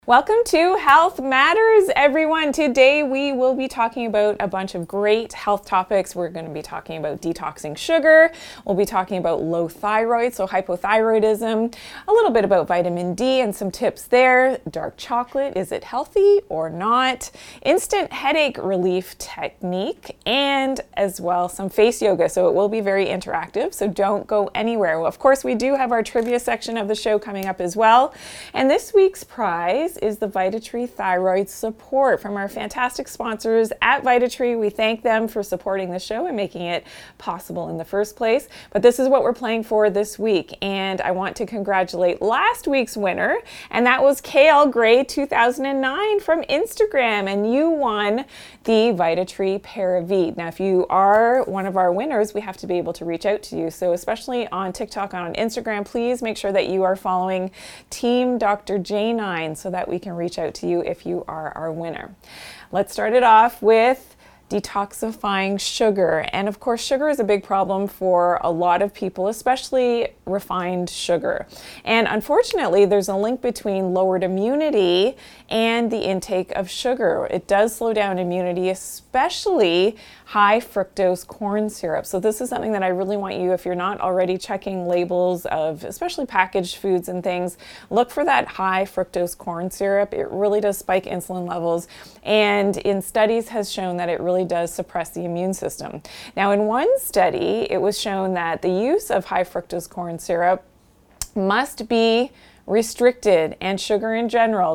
Welcome to Health Matters, everyone. Today we will be talking about a bunch of great health topics. We're going to be talking about detoxing sugar. We'll be talking about low thyroid, so hypothyroidism, a little bit about vitamin D and some tips there. Dark chocolate, is it healthy or not? Instant headache relief technique, and as well some face yoga. So it will be very interactive, so don't go anywhere. Well, of course, we do have our trivia section of the show coming up as well. And this week's prize is the VitaTree Thyroid Support from our fantastic sponsors at VitaTree. We thank them for supporting the show and making it possible in the first place. But this is what we're playing for this week. And I want to congratulate last week's winner, and that was KL Gray 2009 from Instagram. And you won the VitaTree Paravit. Now, if you are one of our winners, we have to be able to reach out to you. So especially on TikTok and on Instagram, please make sure that you are following Team Dr. J9 so that we can reach out to you if you are our winner. Let's start it off with detoxifying sugar. And of course, sugar is a big problem for a lot of people, especially refined sugar. And unfortunately, there's a link between lowered immunity and the intake of sugar. It does slow down immunity, especially high fructose corn syrup. So this is something that I really want you, if you're not already checking labels of especially packaged foods and things, look for that high fructose corn syrup. It really does spike insulin levels, and in studies has shown that it really does suppress the immune system. Now, in one study, it was shown that the use of high fructose corn syrup must be restricted, and sugar in general,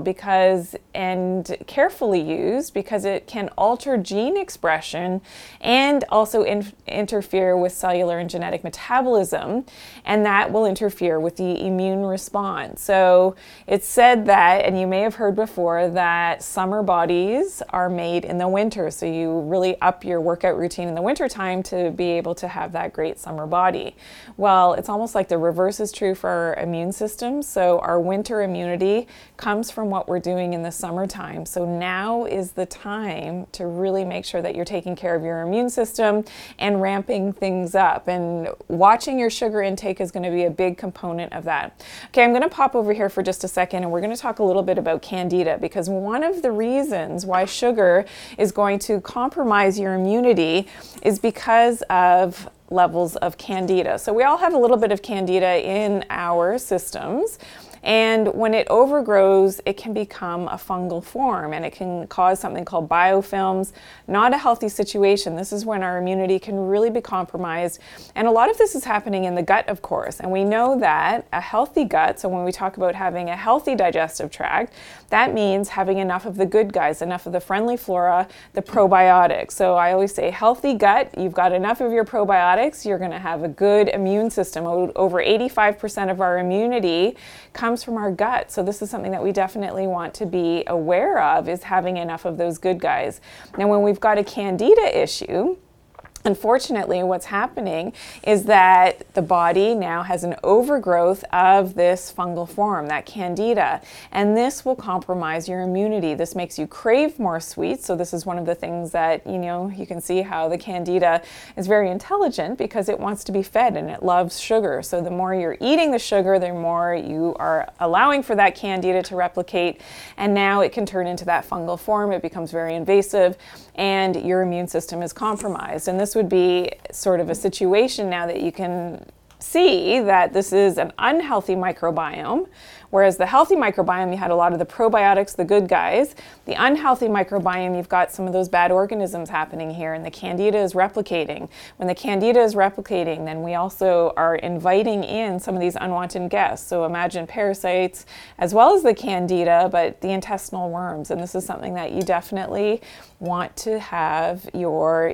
and carefully used, because it can alter gene expression and also interfere with cellular and genetic metabolism, and that will interfere with the immune response. So it's said that, and you may have heard before, that summer bodies are made in the winter, so you really up your workout routine in the winter time to be able to have that great summer body. Well, it's almost like the reverse is true for our immune system. So our winter immunity comes from what we're doing in the summertime. So now is the time to really make sure that you're taking care of your immune system and ramping things up. And watching your sugar intake is going to be a big component of that. Okay, I'm going to pop over here for just a second, and we're going to talk a little bit about Candida, because one of the reasons why sugar is going to compromise your immunity is because of levels of Candida. So we all have a little bit of Candida in our systems, and when it overgrows, it can become a fungal form, and it can cause something called biofilms. Not a healthy situation. This is when our immunity can really be compromised, and a lot of this is happening in the gut, of course, and we know that a healthy gut, so when we talk about having a healthy digestive tract, that means having enough of the good guys, enough of the friendly flora, the probiotics. So I always say healthy gut, you've got enough of your probiotics, you're going to have a good immune system. Over 85% of our immunity comes from our gut. So this is something that we definitely want to be aware of, is having enough of those good guys. Now, when we've got a Candida issue, unfortunately, what's happening is that the body now has an overgrowth of this fungal form, that Candida, and this will compromise your immunity. This makes you crave more sweets. So this is one of the things that, you can see how the Candida is very intelligent, because it wants to be fed and it loves sugar. So the more you're eating the sugar, the more you are allowing for that Candida to replicate, and now it can turn into that fungal form. It becomes very invasive, and your immune system is compromised. And this would be sort of a situation now that you can see that this is an unhealthy microbiome, whereas the healthy microbiome, you had a lot of the probiotics, the good guys. The unhealthy microbiome, you've got some of those bad organisms happening here, and the Candida is replicating. When the Candida is replicating, then we also are inviting in some of these unwanted guests. So imagine parasites as well as the Candida, but the intestinal worms. And this is something that you definitely want to have your,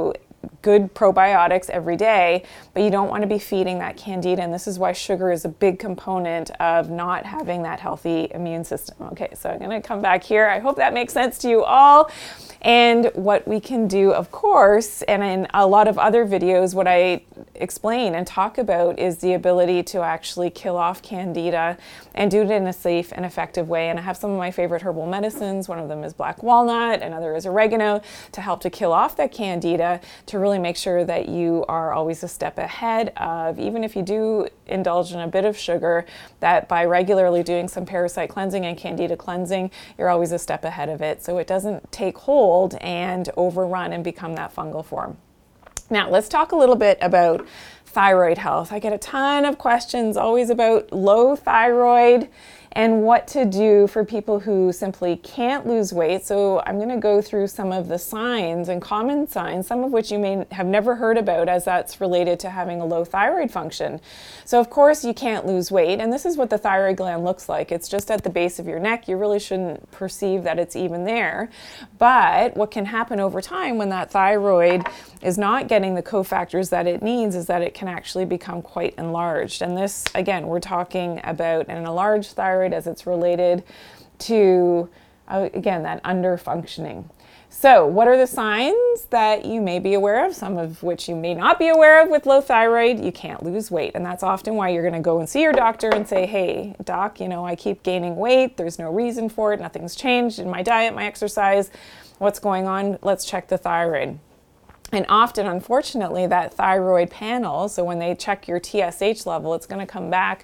good probiotics every day, but you don't want to be feeding that Candida, and this is why sugar is a big component of not having that healthy immune system. Okay, so I'm going to come back here. I hope that makes sense to you all. And what we can do, of course, and in a lot of other videos, what I explain and talk about is the ability to actually kill off Candida and do it in a safe and effective way. And I have some of my favorite herbal medicines. One of them is black walnut, another is oregano, to help to kill off that Candida, to really make sure that you are always a step ahead of, even if you do indulge in a bit of sugar, that by regularly doing some parasite cleansing and Candida cleansing, you're always a step ahead of it, so it doesn't take hold and overrun and become that fungal form. Now, let's talk a little bit about thyroid health. I get a ton of questions always about low thyroid and what to do for people who simply can't lose weight. So I'm going to go through some of the signs and common signs, some of which you may have never heard about, as that's related to having a low thyroid function. So of course you can't lose weight, and this is what the thyroid gland looks like. It's just at the base of your neck. You really shouldn't perceive that it's even there. But what can happen over time when that thyroid is not getting the cofactors that it needs is that it can actually become quite enlarged. And this, again, we're talking about an enlarged thyroid as it's related to, again, that underfunctioning. So what are the signs that you may be aware of, some of which you may not be aware of with low thyroid? You can't lose weight. And that's often why you're going to go and see your doctor and say, hey, doc, I keep gaining weight. There's no reason for it. Nothing's changed in my diet, my exercise. What's going on? Let's check the thyroid. And often, unfortunately, that thyroid panel, so when they check your TSH level, it's going to come back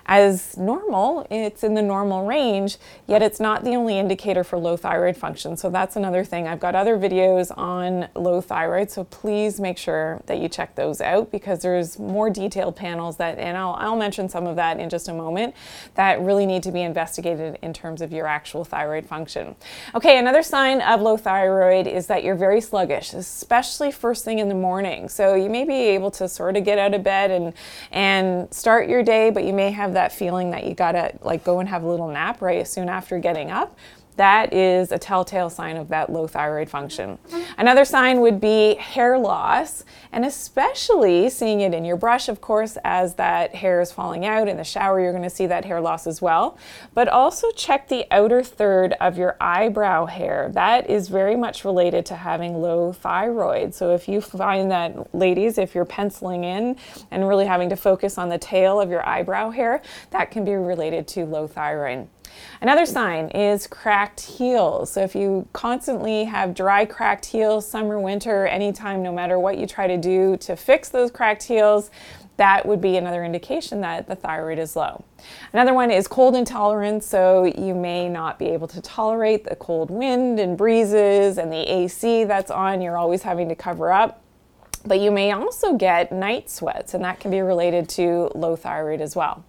as normal. It's in the normal range, yet it's not the only indicator for low thyroid function. So that's another thing. I've got other videos on low thyroid, so please make sure that you check those out, because there's more detailed panels that, and I'll mention some of that in just a moment, that really need to be investigated in terms of your actual thyroid function. Okay, another sign of low thyroid is that you're very sluggish, especially first thing in the morning. So you may be able to sort of get out of bed and start your day, but you may have that feeling that you gotta go and have a little nap right soon after getting up. That is a telltale sign of that low thyroid function. Another sign would be hair loss, and especially seeing it in your brush, of course, as that hair is falling out. In the shower, you're going to see that hair loss as well. But also check the outer third of your eyebrow hair. That is very much related to having low thyroid. So if you find that, ladies, if you're penciling in and really having to focus on the tail of your eyebrow hair, that can be related to low thyroid. Another sign is cracked heels. So if you constantly have dry, cracked heels, summer, winter, anytime, no matter what you try to do to fix those cracked heels, that would be another indication that the thyroid is low. Another one is cold intolerance. So you may not be able to tolerate the cold wind and breezes and the AC that's on. You're always having to cover up. But you may also get night sweats, and that can be related to low thyroid as well.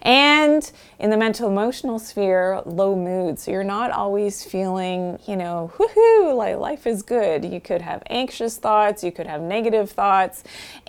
And in the mental emotional sphere, low mood. So you're not always feeling, woohoo, like life is good. You could have anxious thoughts, you could have negative thoughts,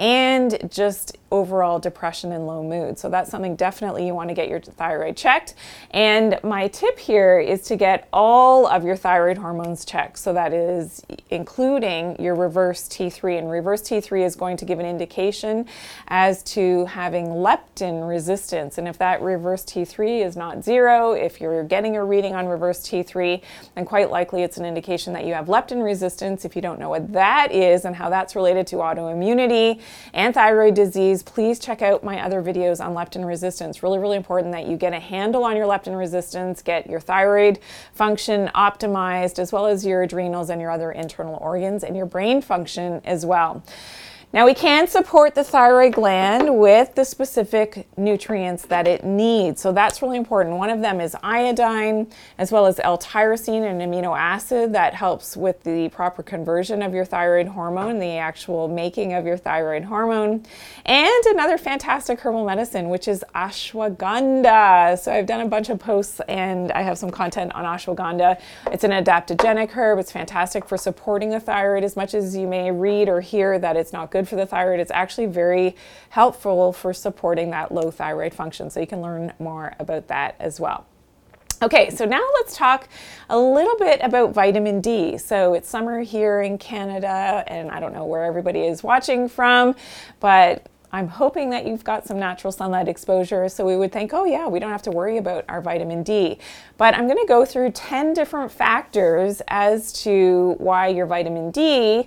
and just overall depression and low mood. So that's something definitely you want to get your thyroid checked. And my tip here is to get all of your thyroid hormones checked. So that is including your reverse T3. And reverse T3 is going to give an indication as to having leptin resistance. And if that reverse T3 is not zero, if you're getting a reading on reverse T3, then quite likely it's an indication that you have leptin resistance. If you don't know what that is and how that's related to autoimmunity and thyroid disease, please check out my other videos on leptin resistance. Really, really important that you get a handle on your leptin resistance, get your thyroid function optimized, as well as your adrenals and your other internal organs and your brain function as well. Now, we can support the thyroid gland with the specific nutrients that it needs. So that's really important. One of them is iodine, as well as L-tyrosine, an amino acid that helps with the proper conversion of your thyroid hormone, the actual making of your thyroid hormone. And another fantastic herbal medicine, which is ashwagandha. So I've done a bunch of posts and I have some content on ashwagandha. It's an adaptogenic herb. It's fantastic for supporting the thyroid. As much as you may read or hear that it's not good for the thyroid, it's actually very helpful for supporting that low thyroid function. So you can learn more about that as well. Okay, so now let's talk a little bit about vitamin D. So it's summer here in Canada, and I don't know where everybody is watching from, but I'm hoping that you've got some natural sunlight exposure, so we would think, oh yeah, we don't have to worry about our vitamin D. But I'm going to go through 10 different factors as to why your vitamin D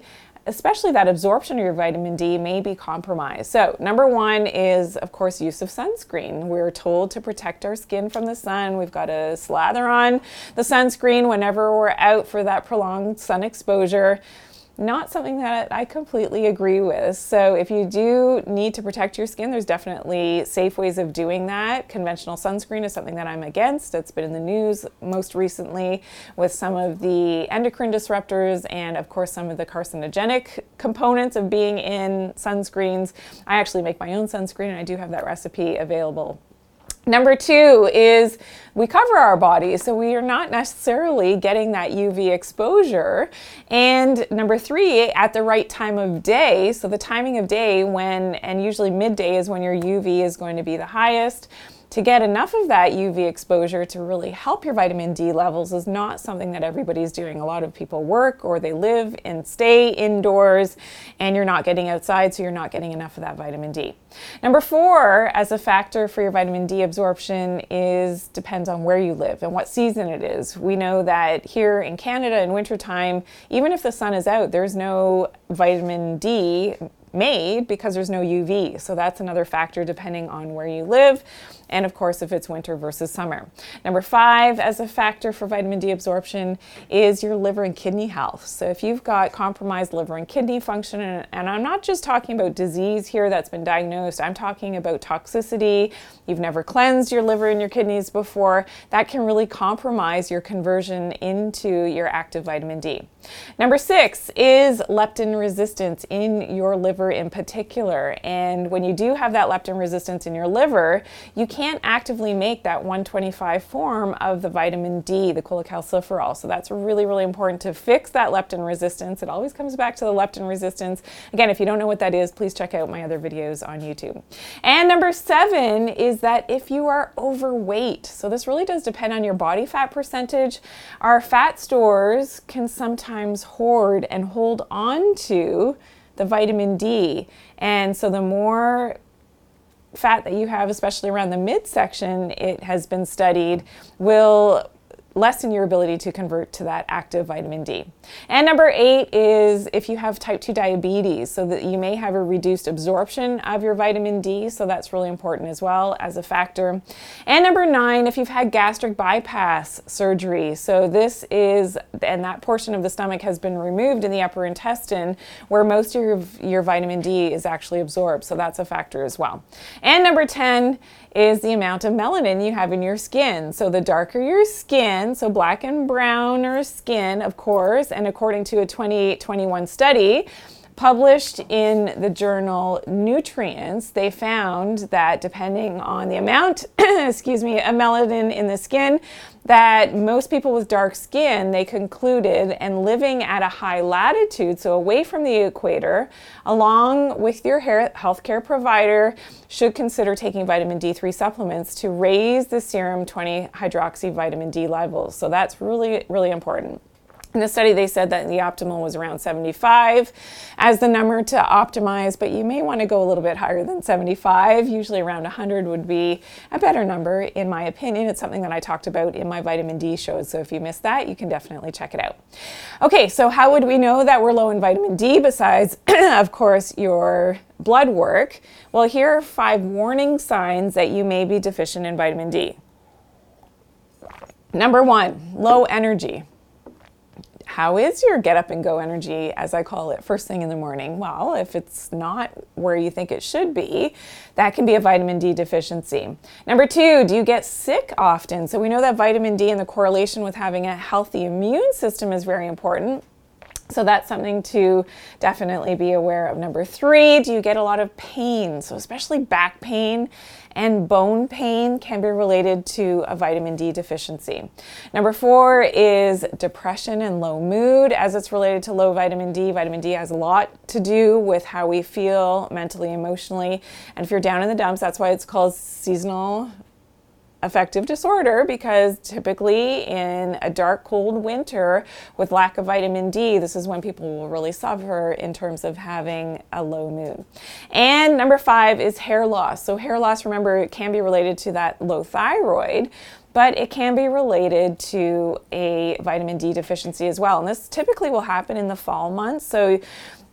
especially that absorption of your vitamin D may be compromised. So number one is, of course, use of sunscreen. We're told to protect our skin from the sun. We've got to slather on the sunscreen whenever we're out for that prolonged sun exposure. Not something that I completely agree with. So if you do need to protect your skin, there's definitely safe ways of doing that. Conventional sunscreen is something that I'm against. It's been in the news most recently with some of the endocrine disruptors and, of course, some of the carcinogenic components of being in sunscreens. I actually make my own sunscreen, and I do have that recipe available. Number two is we cover our bodies, so we are not necessarily getting that UV exposure. And number three, at the right time of day, so the timing of day when, and usually midday is when your UV is going to be the highest. To get enough of that UV exposure to really help your vitamin D levels is not something that everybody's doing. A lot of people work or they live and stay indoors, and you're not getting outside, so you're not getting enough of that vitamin D. Number four, as a factor for your vitamin D absorption, depends on where you live and what season it is. We know that here in Canada in wintertime, even if the sun is out, there's no vitamin D made because there's no UV. So that's another factor depending on where you live. And of course, if it's winter versus summer. Number five, as a factor for vitamin D absorption, is your liver and kidney health. So if you've got compromised liver and kidney function, and I'm not just talking about disease here that's been diagnosed, I'm talking about toxicity. You've never cleansed your liver and your kidneys before, that can really compromise your conversion into your active vitamin D. Number six is leptin resistance in your liver in particular. And when you do have that leptin resistance in your liver, you can't actively make that 125 form of the vitamin D, the cholecalciferol. So that's really, really important to fix that leptin resistance. It always comes back to the leptin resistance. Again, if you don't know what that is, please check out my other videos on YouTube. And number seven is that if you are overweight, so this really does depend on your body fat percentage, our fat stores can sometimes hoard and hold on to the vitamin D. And so the more fat that you have, especially around the midsection, it has been studied, will lessen your ability to convert to that active vitamin D. And number eight is if you have type 2 diabetes, so that you may have a reduced absorption of your vitamin D, so that's really important as well as a factor. And number nine, if you've had gastric bypass surgery, so this is, and that portion of the stomach has been removed in the upper intestine where most of your vitamin D is actually absorbed, so that's a factor as well. And number 10 is the amount of melanin you have in your skin. So the darker your skin, so black and browner skin, of course, and according to a 2021 study published in the journal Nutrients, they found that depending on the amount, of melanin in the skin, that most people with dark skin, they concluded, and living at a high latitude, so away from the equator, along with your healthcare provider, should consider taking vitamin D3 supplements to raise the serum 20-hydroxy vitamin D levels. So that's really, really important. In the study, they said that the optimal was around 75 as the number to optimize, but you may want to go a little bit higher than 75. Usually around 100 would be a better number, in my opinion. It's something that I talked about in my vitamin D shows, so if you missed that, you can definitely check it out. Okay, so how would we know that we're low in vitamin D besides, of course, your blood work? Well, here are 5 warning signs that you may be deficient in vitamin D. Number 1, low energy. How is your get up and go energy, as I call it, first thing in the morning? Well, if it's not where you think it should be, that can be a vitamin D deficiency. Number 2, do you get sick often? So we know that vitamin D and the correlation with having a healthy immune system is very important. So that's something to definitely be aware of. Number 3, do you get a lot of pain? So especially back pain and bone pain can be related to a vitamin D deficiency. Number 4 is depression and low mood, as it's related to low vitamin D. Vitamin D has a lot to do with how we feel mentally, emotionally, and if you're down in the dumps, that's why it's called seasonal affective disorder, because typically in a dark, cold winter with lack of vitamin D, this is when people will really suffer in terms of having a low mood. And number 5 is hair loss. So hair loss, remember, it can be related to that low thyroid, but it can be related to a vitamin D deficiency as well. And this typically will happen in the fall months. So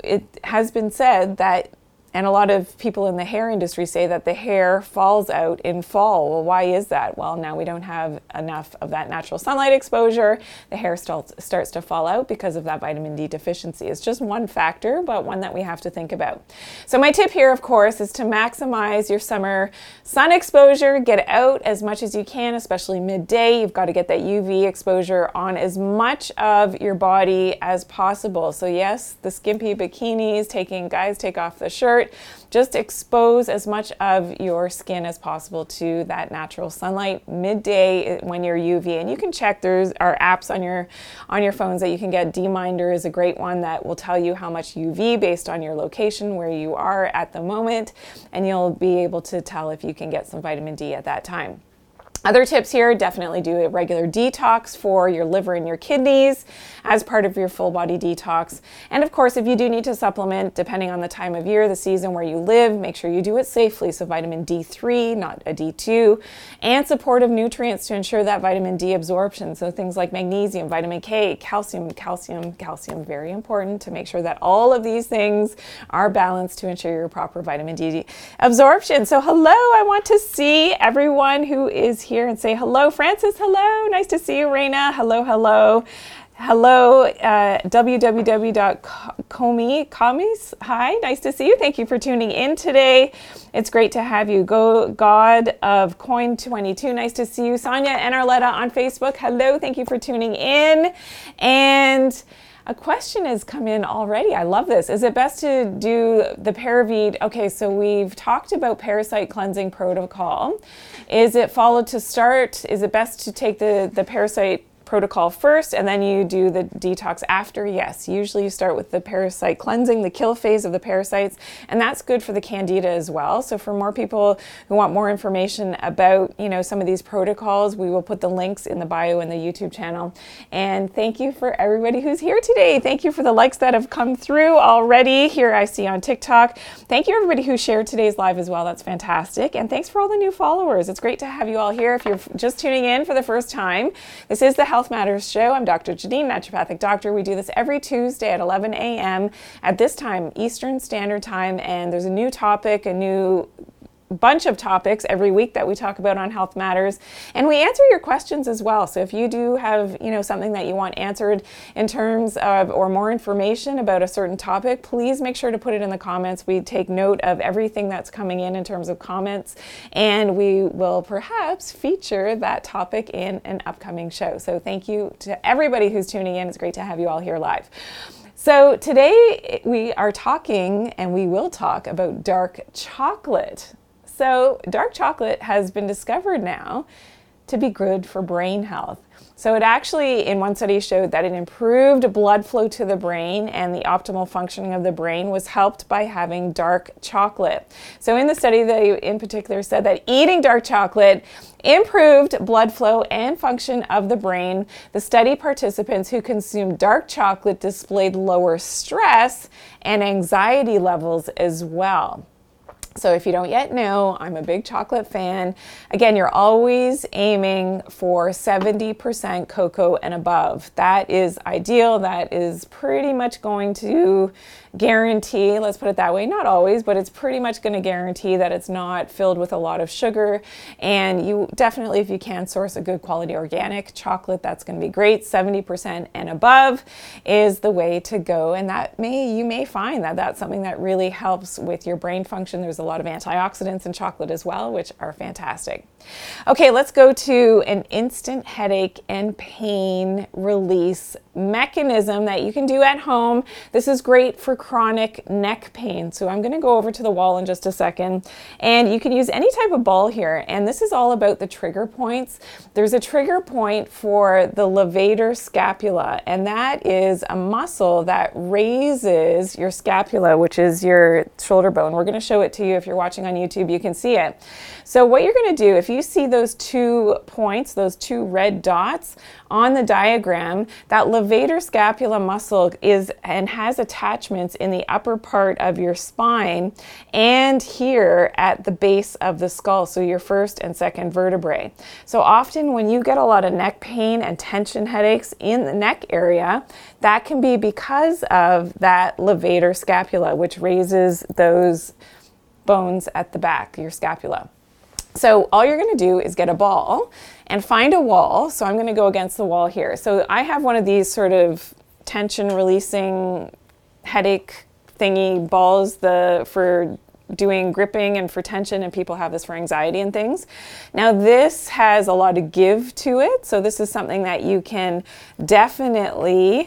it has been said that, and a lot of people in the hair industry say that the hair falls out in fall. Well, why is that? Well, now we don't have enough of that natural sunlight exposure. The hair starts to fall out because of that vitamin D deficiency. It's just one factor, but one that we have to think about. So my tip here, of course, is to maximize your summer sun exposure. Get out as much as you can, especially midday. You've got to get that UV exposure on as much of your body as possible. So yes, the skimpy bikinis, guys take off the shirt. Just expose as much of your skin as possible to that natural sunlight midday when you're UV. And you can check, there are apps on your phones that you can get. D-Minder is a great one that will tell you how much UV based on your location, where you are at the moment, and you'll be able to tell if you can get some vitamin D at that time. Other tips here, definitely do a regular detox for your liver and your kidneys as part of your full body detox. And of course, if you do need to supplement, depending on the time of year, the season where you live, make sure you do it safely. So vitamin D3, not a D2, and supportive nutrients to ensure that vitamin D absorption. So things like magnesium, vitamin K, calcium, very important to make sure that all of these things are balanced to ensure your proper vitamin D absorption. So hello, I want to see everyone who is here and say hello. Francis, hello. Nice to see you. Raina, hello. Hello, www.comis. Hi, nice to see you. Thank you for tuning in today. It's great to have you. God of Coin 22, nice to see you. Sonia and Arletta on Facebook, hello. Thank you for tuning in. And a question has come in already. I love this. Is it best to do the Paravit? Okay, so we've talked about parasite cleansing protocol. Is it followed to start? Is it best to take the parasite protocol first and then you do the detox after? Yes, usually you start with the parasite cleansing, the kill phase of the parasites, and that's good for the candida as well. So for more people who want more information about, some of these protocols, we will put the links in the bio in the YouTube channel. And thank you for everybody who's here today. Thank you for the likes that have come through already here I see on TikTok. Thank you everybody who shared today's live as well. That's fantastic. And thanks for all the new followers. It's great to have you all here. If you're just tuning in for the first time, this is the Health Matters Show. I'm Dr. Janine, naturopathic doctor. We do this every Tuesday at 11 a.m. at this time, Eastern Standard Time, and there's a new topic, a new bunch of topics every week that we talk about on Health Matters, and we answer your questions as well. So if you do have something that you want answered in terms of or more information about a certain topic, please make sure to put it in the comments. We take note of everything that's coming in terms of comments, and we will perhaps feature that topic in an upcoming show. So thank you to everybody who's tuning in. It's great to have you all here live. So today we are talking, and we will talk about dark chocolate. So dark chocolate has been discovered now to be good for brain health. So it actually, in one study, showed that it improved blood flow to the brain, and the optimal functioning of the brain was helped by having dark chocolate. So in the study, they in particular said that eating dark chocolate improved blood flow and function of the brain. The study participants who consumed dark chocolate displayed lower stress and anxiety levels as well. So if you don't yet know, I'm a big chocolate fan. Again, you're always aiming for 70% cocoa and above. That is ideal. That is pretty much going to guarantee, let's put it that way, not always, but it's pretty much going to guarantee that it's not filled with a lot of sugar. And you definitely, if you can, source a good quality organic chocolate, that's going to be great. 70% and above is the way to go. And you may find that that's something that really helps with your brain function. There's a lot of antioxidants in chocolate as well, which are fantastic. Okay, let's go to an instant headache and pain release mechanism that you can do at home. This is great for chronic neck pain. So I'm going to go over to the wall in just a second, and you can use any type of ball here. And this is all about the trigger points. There's a trigger point for the levator scapula, and that is a muscle that raises your scapula, which is your shoulder bone. We're going to show it to you. If you're watching on YouTube, you can see it. So what you're going to do, if you see those 2 points, those 2 red dots on the diagram, that levator scapula muscle is and has attachments in the upper part of your spine and here at the base of the skull, so your first and second vertebrae. So often when you get a lot of neck pain and tension headaches in the neck area, that can be because of that levator scapula, which raises those bones at the back, your scapula. So all you're going to do is get a ball and find a wall. So I'm going to go against the wall here. So I have one of these sort of tension releasing headache thingy balls for doing gripping and for tension, and people have this for anxiety and things. Now this has a lot of give to it. So this is something that you can definitely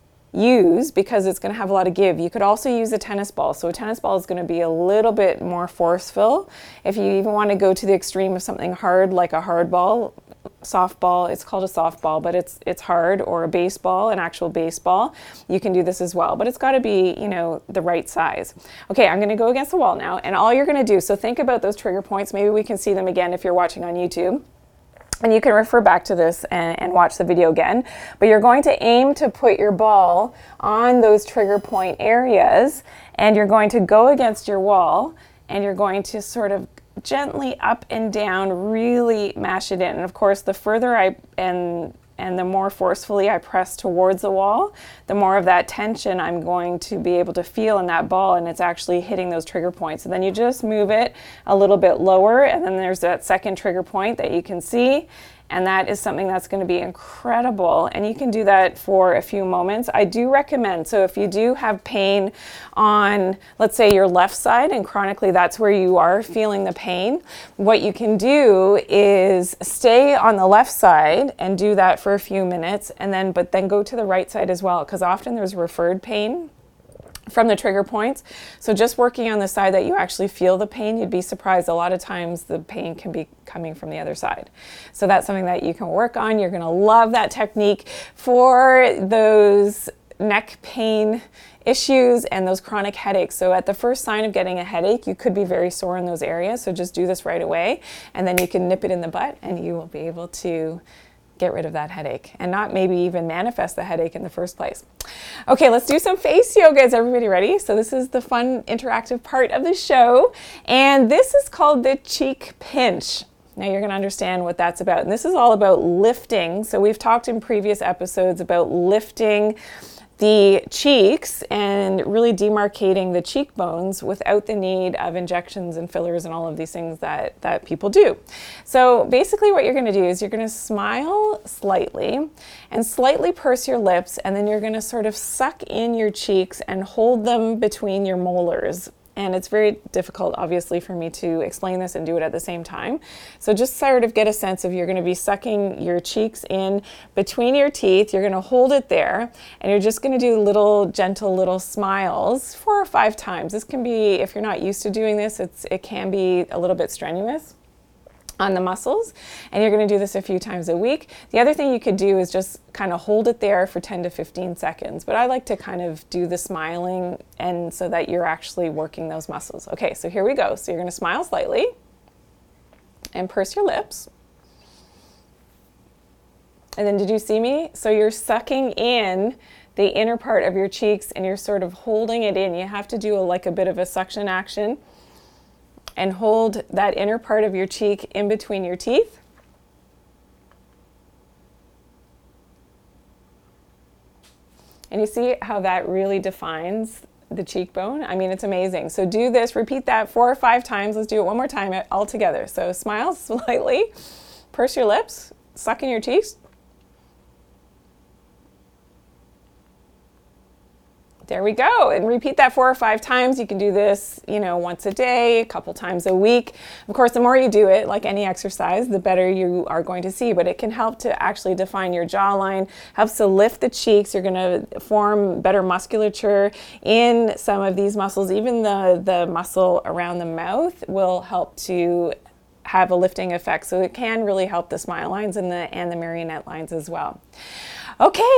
use because it's going to have a lot of give. You could also use a tennis ball. So a tennis ball is going to be a little bit more forceful. If you even want to go to the extreme of something hard like a hard ball, softball, it's called a softball, but it's hard, or a baseball, an actual baseball, you can do this as well. But it's got to be, the right size. Okay, I'm going to go against the wall now, and all you're going to do, so think about those trigger points. Maybe we can see them again if you're watching on YouTube. And you can refer back to this and watch the video again. But you're going to aim to put your ball on those trigger point areas, and you're going to go against your wall, and you're going to sort of gently up and down really mash it in. And of course, the further and the more forcefully I press towards the wall, the more of that tension I'm going to be able to feel in that ball, and it's actually hitting those trigger points. And then you just move it a little bit lower, and then there's that second trigger point that you can see, and that is something that's going to be incredible. And you can do that for a few moments. I do recommend, so if you do have pain on, let's say, your left side, and chronically that's where you are feeling the pain, what you can do is stay on the left side and do that for a few minutes, but then go to the right side as well, because often there's referred pain from the trigger points. So just working on the side that you actually feel the pain, you'd be surprised. A lot of times the pain can be coming from the other side. So that's something that you can work on. You're going to love that technique for those neck pain issues and those chronic headaches. So at the first sign of getting a headache, you could be very sore in those areas. So just do this right away, and then you can nip it in the butt, and you will be able to get rid of that headache and not maybe even manifest the headache in the first place. Okay, let's do some face yoga. Is everybody ready? So this is the fun interactive part of the show, and this is called the cheek pinch. Now you're going to understand what that's about. And this is all about lifting. So we've talked in previous episodes about lifting the cheeks and really demarcating the cheekbones without the need of injections and fillers and all of these things that people do. So basically what you're going to do is you're going to smile slightly and slightly purse your lips, and then you're going to sort of suck in your cheeks and hold them between your molars. And it's very difficult, obviously, for me to explain this and do it at the same time. So just sort of get a sense of, you're going to be sucking your cheeks in between your teeth. You're going to hold it there, and you're just going to do little, gentle little smiles 4 or 5 times. This can be, if you're not used to doing this, it can be a little bit strenuous on the muscles, and you're going to do this a few times a week. The other thing you could do is just kind of hold it there for 10 to 15 seconds, but I like to kind of do the smiling, and so that you're actually working those muscles. Okay, so here we go. So you're going to smile slightly and purse your lips. And then did you see me? So you're sucking in the inner part of your cheeks, and you're sort of holding it in. You have to do like a bit of a suction action and hold that inner part of your cheek in between your teeth. And you see how that really defines the cheekbone? I mean, it's amazing. So do this, repeat that 4 or 5 times. Let's do it one more time all together. So smile slightly, purse your lips, suck in your cheeks. There we go. And repeat that 4 or 5 times. You can do this, once a day, a couple times a week. Of course, the more you do it, like any exercise, the better you are going to see. But it can help to actually define your jawline, helps to lift the cheeks. You're going to form better musculature in some of these muscles. Even the muscle around the mouth will help to have a lifting effect. So it can really help the smile lines and the marionette lines as well. Okay.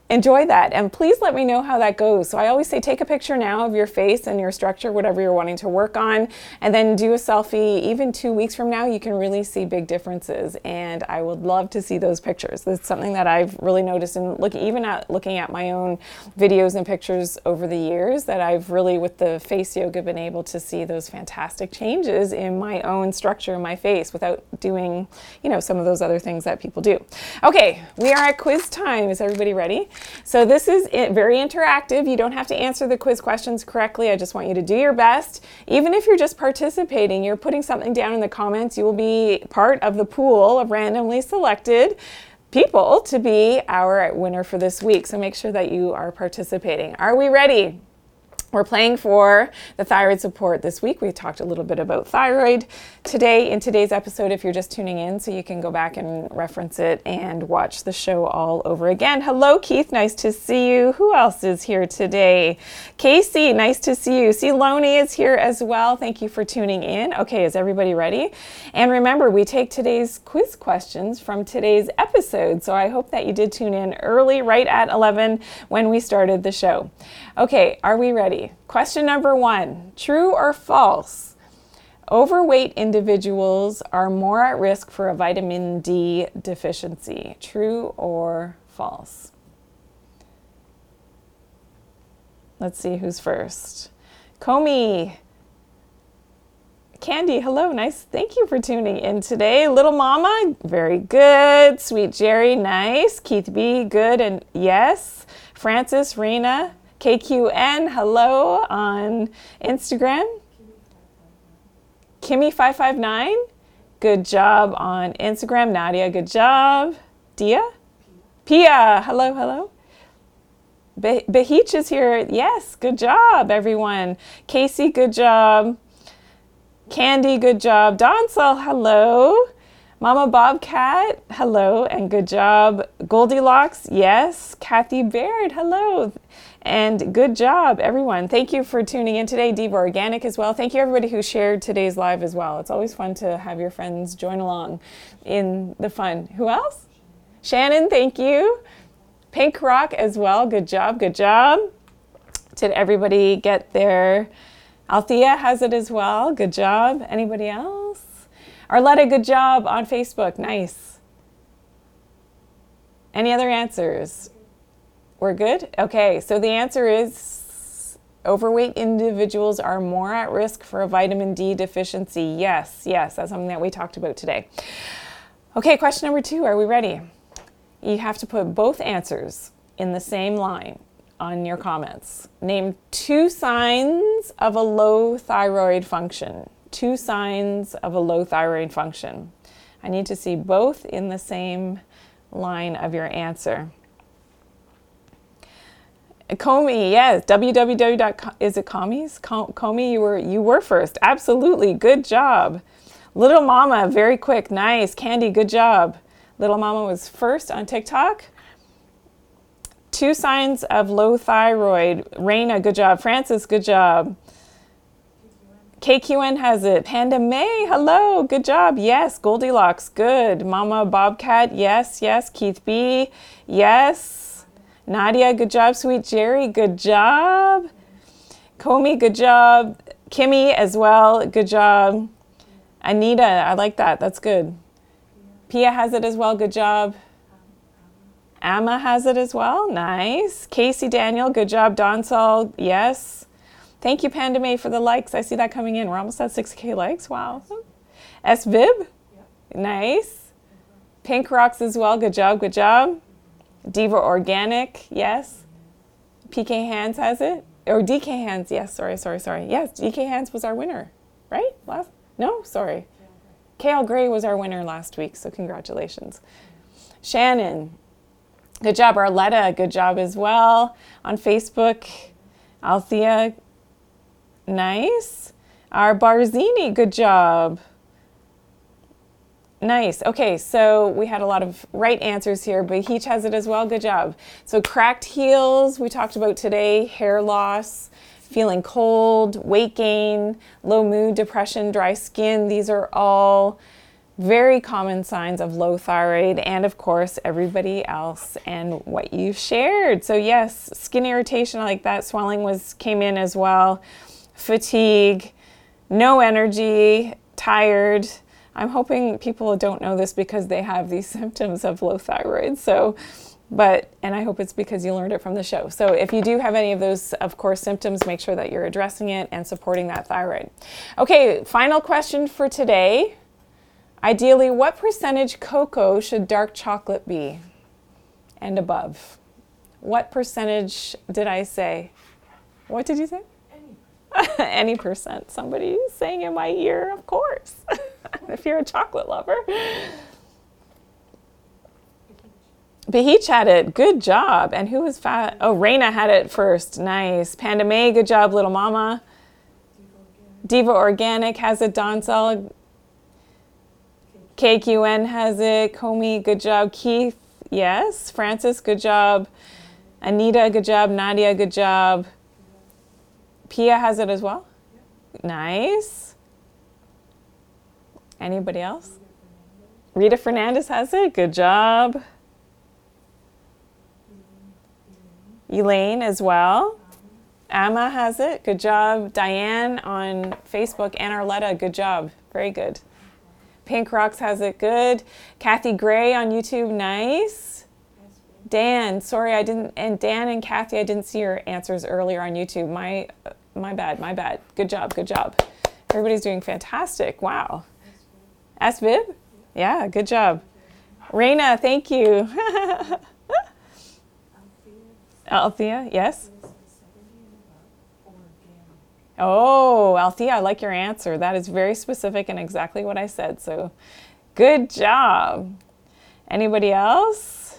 enjoy that. And please let me know how that goes. So I always say, take a picture now of your face and your structure, whatever you're wanting to work on, and then do a selfie. Even 2 weeks from now, you can really see big differences. And I would love to see those pictures. That's something that I've really noticed in looking at my own videos and pictures over the years, that I've really, with the face yoga, been able to see those fantastic changes in my own structure in my face without doing, some of those other things that people do. Okay, we are at quiz time. Is everybody ready? So this is very interactive. You don't have to answer the quiz questions correctly. I just want you to do your best. Even if you're just participating, you're putting something down in the comments, you will be part of the pool of randomly selected people to be our winner for this week. So make sure that you are participating. Are we ready? We're playing for the thyroid support this week. We talked a little bit about thyroid today in today's episode, if you're just tuning in, so you can go back and reference it and watch the show all over again. Hello, Keith. Nice to see you. Who else is here today? Casey, nice to see you. See, Loney is here as well. Thank you for tuning in. Okay, is everybody ready? And remember, we take today's quiz questions from today's episode, so I hope that you did tune in early, right at 11 when we started the show. Okay, are we ready? Question number 1, true or false? Overweight individuals are more at risk for a vitamin D deficiency. True or false? Let's see who's first. Comey. Candy, hello, nice. Thank you for tuning in today. Little Mama, very good. Sweet Jerry, nice. Keith B, good and yes. Francis, Raina, KQN, hello on Instagram. Kimmy559, good job on Instagram. Nadia, good job. Dia? Pia, hello. Bahich is here. Yes, good job, everyone. Casey, good job. Candy, good job. Donsel, hello. Mama Bobcat, hello and good job. Goldilocks, yes. Kathy Baird, hello. And good job, everyone. Thank you for tuning in today. Diva Organic as well. Thank you, everybody who shared today's live as well. It's always fun to have your friends join along in the fun. Who else? Shannon, thank you. Pink Rock as well. Good job, good job. Did everybody get their... Althea has it as well. Good job. Anybody else? Arletta, good job on Facebook. Nice. Any other answers? We're good? Okay, so the answer is overweight individuals are more at risk for a vitamin D deficiency. Yes, that's something that we talked about today. Okay, question number 2. Are we ready? You have to put both answers in the same line on your comments. Name 2 signs of a low thyroid function. 2 signs of a low thyroid function. I need to see both in the same line of your answer. Comey, yes, www.com, is it Comey's? Comey, you were first. Absolutely, good job. Little Mama, very quick, nice. Candy, good job. Little Mama was first on TikTok. 2 signs of low thyroid. Raina, good job. Francis, good job. KQN has it. Panda May, hello, good job. Yes, Goldilocks, good. Mama Bobcat, yes. Keith B, yes. Nadia, good job. Sweet Jerry, good job. Comey, good job. Kimmy as well, good job. Anita, I like that. That's good. Pia has it as well, good job. Amma has it as well, nice. Casey Daniel, good job. Donsal, yes. Thank you, Panda May, for the likes. I see that coming in. We're almost at 6K likes. Wow. SVib, nice. Pink Rocks as well, good job. Diva Organic, yes. PK Hands has it. Or DK Hands, yes, sorry. Yes, DK Hands was our winner, right? Sorry. Kale Gray was our winner last week, so congratulations. Shannon, good job. Arletta, good job as well. On Facebook, Althea, nice. Our Barzini, good job. Nice. Okay, so we had a lot of right answers here, but Heach has it as well. Good job. So cracked heels, we talked about today, hair loss, feeling cold, weight gain, low mood, depression, dry skin. These are all very common signs of low thyroid, and of course everybody else and what you've shared. So yes, skin irritation like that, swelling came in as well, fatigue, no energy, tired. I'm hoping people don't know this because they have these symptoms of low thyroid. And I hope it's because you learned it from the show. So if you do have any of those, of course, symptoms, make sure that you're addressing it and supporting that thyroid. Okay, final question for today. Ideally, what percentage cocoa should dark chocolate be and above? What percentage did I say? What did you say? Any percent. Somebody is saying in my ear, of course, if you're a chocolate lover. Bahich had it. Good job. And who was fat? Oh, Raina had it first. Nice. Panda May, good job, little mama. Diva Organic has it. Donsal. KQN has it. Comey, good job. Keith, yes. Francis, good job. Anita, good job. Nadia, good job. Pia has it as well. Nice. Anybody else? Rita Fernandez has it. Good job. Elaine as well. Amma has it. Good job. Diane on Facebook and Arletta. Good job. Very good. Pink Rocks has it. Good. Kathy Gray on YouTube. Nice. Dan, sorry I didn't, and Dan and Kathy, I didn't see your answers earlier on YouTube. My bad. Good job. Everybody's doing fantastic. Wow. Asvib? Yeah, good job. Raina, thank you. Althea, yes? Oh, Althea, I like your answer. That is very specific and exactly what I said. So good job. Anybody else?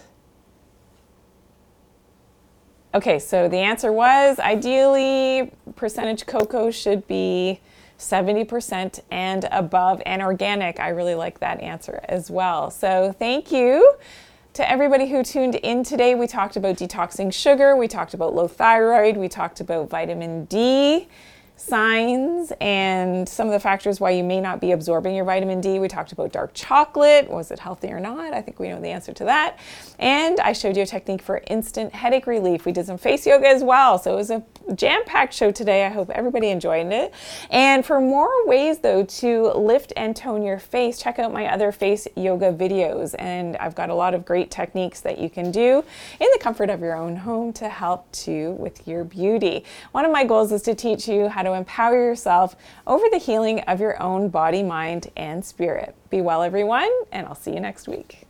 Okay, so the answer was ideally percentage cocoa should be 70% and above, and organic. I really like that answer as well. So thank you to everybody who tuned in today. We talked about detoxing sugar, we talked about low thyroid, we talked about vitamin D signs and some of the factors why you may not be absorbing your vitamin D. We talked about dark chocolate. Was it healthy or not? I think we know the answer to that. And I showed you a technique for instant headache relief. We did some face yoga as well. So it was a jam-packed show today. I hope everybody enjoyed it. And for more ways, though, to lift and tone your face, check out my other face yoga videos. And I've got a lot of great techniques that you can do in the comfort of your own home to help too with your beauty. One of my goals is to teach you how to empower yourself over the healing of your own body, mind, and spirit. Be well, everyone, and I'll see you next week.